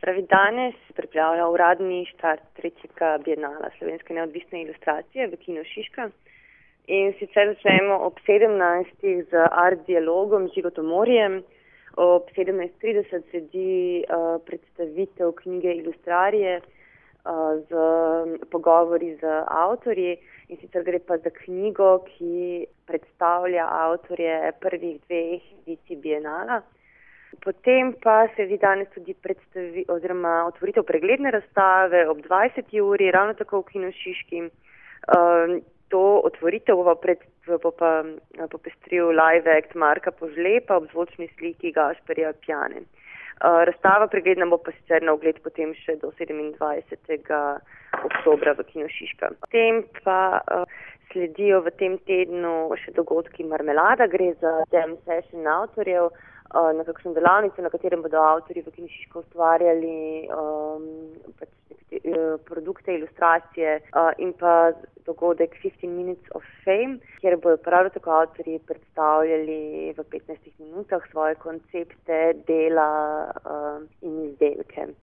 Pravi, danes pripravlja uradni štart tretjega bienala slovenske neodvisne ilustracije v Kinu Šiška. In sicer začnemo ob 17. z art dialogom z Žigotom Morjem. Ob 17:30 sledi predstavitev knjige Ilustrarije z pogovori z avtorji. In sicer gre pa za knjigo, ki predstavlja avtorje prvih 2 edicij bienala. Potem pa sledi danes tudi otvoritev pregledne razstave ob 20. uri, ravno tako v Kinu Šiški. To otvoritev bo pa popestril live act Marka Požlepa ob zvočni sliki Gašperja Pjane. Razstava pregledna bo pa sicer na ogled potem še do 27. oktobra v Kinu Šiška. Potem pa sledijo v tem tednu še dogodki Marmelada, gre za jam session avtorjev, na kakšno delavnico, na katerem bodo avtorji v Kinu Šiška ustvarjali produkte, ilustracije in pa dogodek 15 Minutes of Fame, kjer bodo prav tako avtorji predstavljali v 15 minutah svoje koncepte, dela in izdelke.